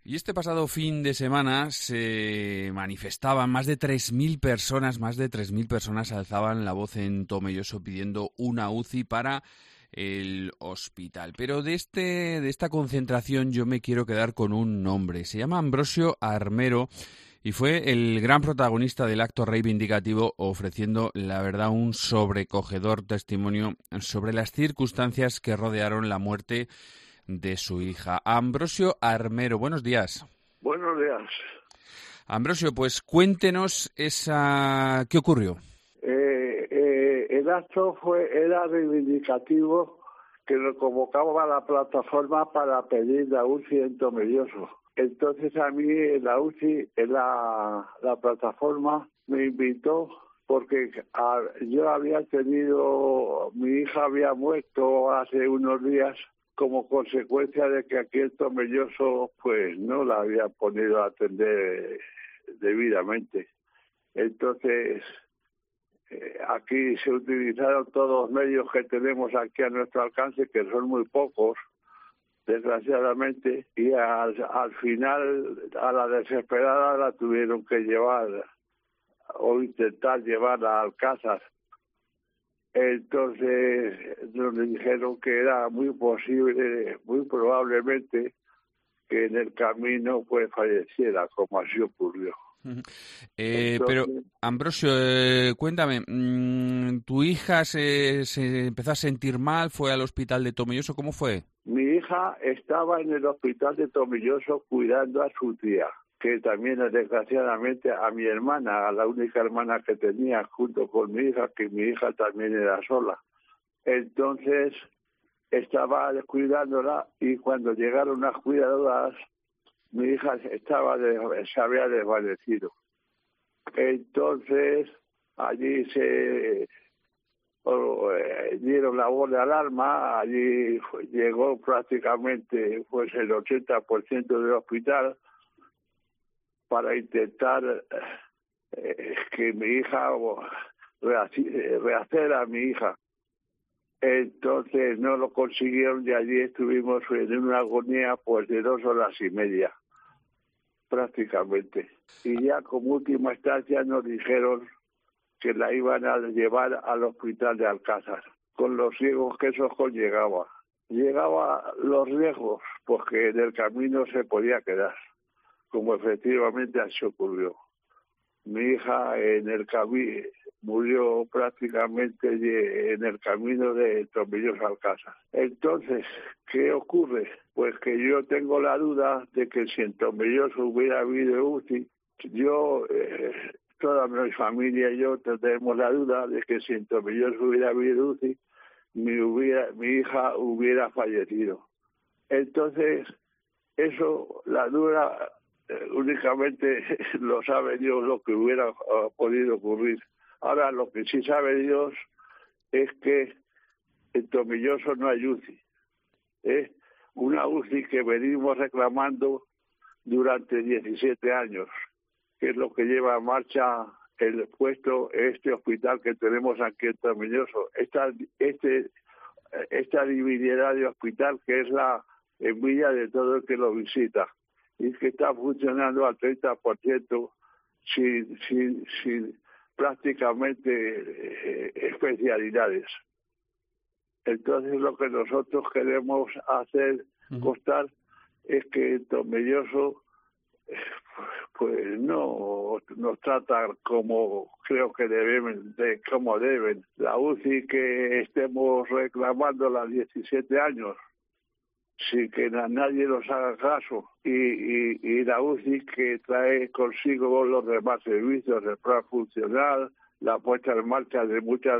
Y este pasado fin de semana se manifestaban más de 3.000 personas alzaban la voz en Tomelloso pidiendo una UCI para el hospital. Pero de esta concentración yo me quiero quedar con un nombre. Se llama Ambrosio Armero y fue el gran protagonista del acto reivindicativo, ofreciendo, la verdad, un sobrecogedor testimonio sobre las circunstancias que rodearon la muerte de su hija. Ambrosio Armero, buenos días. Buenos días. Ambrosio, pues cuéntenos ¿qué ocurrió? El acto era reivindicativo, que lo convocaba a la plataforma para pedir la UCI en Tomelloso. Entonces a mí la UCI, la plataforma, me invitó porque yo había mi hija había muerto hace unos días como consecuencia de que aquí en Tomelloso pues no la había podido atender debidamente. Entonces aquí se utilizaron todos los medios que tenemos aquí a nuestro alcance, que son muy pocos, desgraciadamente, y al final, a la desesperada, la tuvieron que llevar o intentar llevar a Alcázar. Entonces nos dijeron que era muy probablemente, que en el camino pues falleciera, como así ocurrió. Entonces, pero, Ambrosio, cuéntame, ¿tu hija se empezó a sentir mal? ¿Fue al hospital de Tomelloso? ¿Cómo fue? Mi hija estaba en el hospital de Tomelloso cuidando a su tía, que también desgraciadamente a mi hermana, a la única hermana que tenía junto con mi hija, que mi hija también era sola. Entonces estaba cuidándola y cuando llegaron las cuidadoras, mi hija se había desvanecido. Entonces allí se dieron la voz de alarma, allí llegó prácticamente pues el 80% del hospital para intentar que mi hija rehacer a mi hija. Entonces no lo consiguieron y allí estuvimos en una agonía pues de 2 horas y media prácticamente. Y ya como última instancia nos dijeron que la iban a llevar al hospital de Alcázar, con los riesgos que eso conllevaba. Llegaba los riesgos, pues que en el camino se podía quedar, como efectivamente así ocurrió. Mi hija en el camino murió prácticamente en el camino de Tomelloso a Alcázar. Entonces, ¿qué ocurre? Pues que yo tengo la duda de que si en Tomelloso hubiera habido UCI, toda mi familia y yo tenemos la duda de que si en Tomelloso hubiera habido UCI, mi hija hubiera fallecido. Entonces, eso, la duda, únicamente lo sabe Dios lo que hubiera podido ocurrir. Ahora, lo que sí sabe Dios es que en Tomelloso no hay UCI. Una UCI que venimos reclamando durante 17 años, que es lo que lleva en marcha el puesto, este hospital que tenemos aquí en Tomelloso. Esta divinidad de hospital que es la envidia de todo el que lo visita y que está funcionando al 30% sin prácticamente especialidades. Entonces lo que nosotros queremos hacer constar es que en Tomelloso pues no nos trata como creo que como deben. La UCI que estemos reclamando a 17 años sin que nadie nos haga caso y la UCI que trae consigo los demás servicios, el plan funcional, la puesta en marcha de muchas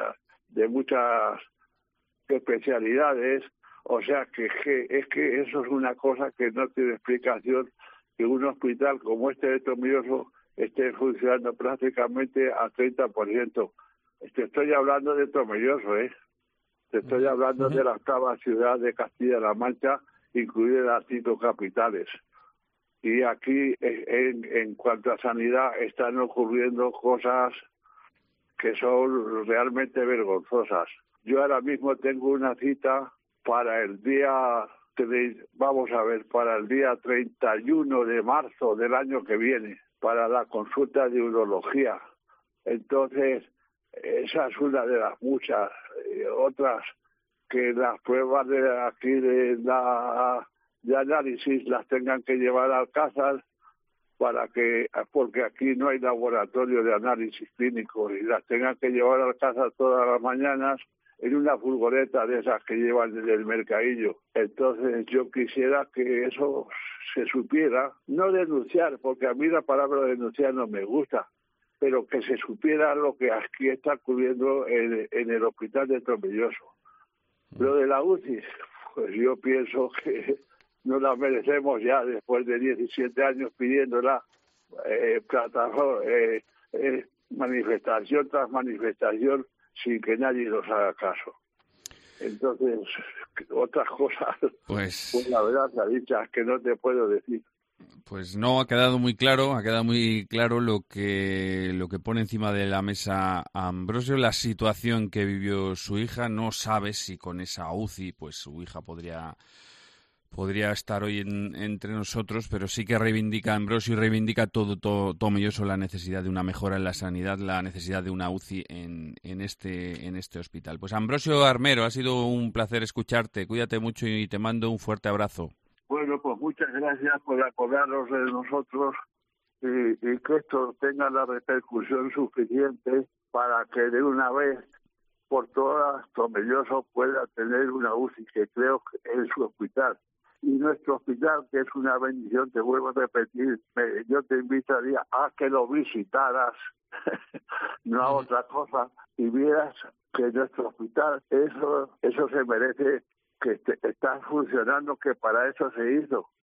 especialidades. O sea que eso es una cosa que no tiene explicación, que un hospital como este de Tomelloso esté funcionando prácticamente al 30%. Te estoy hablando de Tomelloso, Te estoy hablando de la octava ciudad de Castilla-La Mancha, incluidas las 5 capitales. Y aquí, en cuanto a sanidad, están ocurriendo cosas que son realmente vergonzosas. Yo ahora mismo tengo una cita para el día vamos a ver, para el día 31 de marzo del año que viene, para la consulta de urología. Entonces, esa es una de las muchas. Otras, que las pruebas de aquí de análisis las tengan que llevar al Alcázar, porque aquí no hay laboratorio de análisis clínico, y las tengan que llevar al Alcázar todas las mañanas en una furgoneta de esas que llevan desde el mercadillo. Entonces yo quisiera que eso se supiera, no denunciar, porque a mí la palabra denunciar no me gusta, pero que se supiera lo que aquí está ocurriendo en el hospital de Tomelloso. Lo de la UCI, pues yo pienso que no la merecemos ya después de 17 años pidiéndola, manifestación tras manifestación, sin que nadie nos haga caso. Entonces, otras cosas, pues la verdad, dichas que no te puedo decir. Pues no, ha quedado muy claro lo que pone encima de la mesa Ambrosio, la situación que vivió su hija. No sabe si con esa UCI pues su hija podría estar hoy entre nosotros, pero sí que reivindica Ambrosio y reivindica todo Tomelloso la necesidad de una mejora en la sanidad, la necesidad de una UCI en este hospital. Pues Ambrosio Armero, ha sido un placer escucharte. Cuídate mucho y te mando un fuerte abrazo. Bueno, pues muchas gracias por acordaros de nosotros y que esto tenga la repercusión suficiente para que de una vez por todas Tomelloso pueda tener una UCI, que creo que es su hospital. Y nuestro hospital, que es una bendición, te vuelvo a repetir, yo te invitaría a que lo visitaras, no a otra cosa, y vieras que nuestro hospital, eso se merece, que está funcionando, que para eso se hizo.